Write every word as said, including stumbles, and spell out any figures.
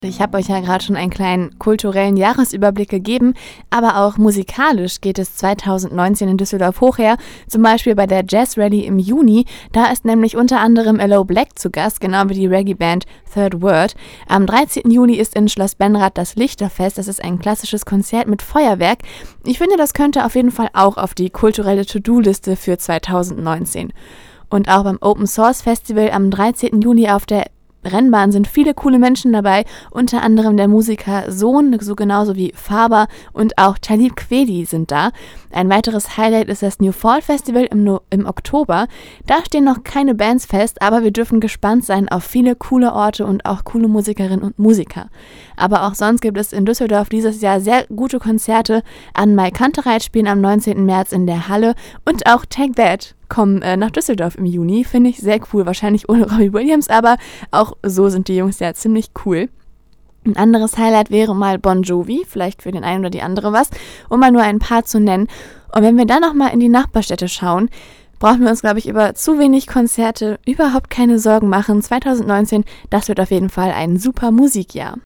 Ich habe euch ja gerade schon einen kleinen kulturellen Jahresüberblick gegeben, aber auch musikalisch geht es zweitausendneunzehn in Düsseldorf hoch her, zum Beispiel bei der Jazz Rally im Juni. Da ist nämlich unter anderem Aloe Blacc zu Gast, genau wie die Reggae-Band Third Word. Am dreizehnten Juli ist in Schloss Benrath das Lichterfest, das ist ein klassisches Konzert mit Feuerwerk. Ich finde, das könnte auf jeden Fall auch auf die kulturelle To-Do-Liste für zweitausendneunzehn. Und auch beim Open Source Festival am dreizehnten Juli auf der Rennbahn sind viele coole Menschen dabei, unter anderem der Musiker Sohn, so genauso wie Faber und auch Talib Kweli sind da. Ein weiteres Highlight ist das New Fall Festival im, no- im Oktober. Da stehen noch keine Bands fest, aber wir dürfen gespannt sein auf viele coole Orte und auch coole Musikerinnen und Musiker. Aber auch sonst gibt es in Düsseldorf dieses Jahr sehr gute Konzerte. Anmai Kantereit spielen am neunzehnten März in der Halle und auch Take That kommen äh, nach Düsseldorf im Juni. Finde ich sehr cool, wahrscheinlich ohne Robbie Williams, aber auch so sind die Jungs ja ziemlich cool. Ein anderes Highlight wäre mal Bon Jovi, vielleicht für den einen oder die andere was, um mal nur ein paar zu nennen. Und wenn wir dann nochmal in die Nachbarstädte schauen, brauchen wir uns, glaube ich, über zu wenig Konzerte überhaupt keine Sorgen machen. zweitausendneunzehn, das wird auf jeden Fall ein super Musikjahr.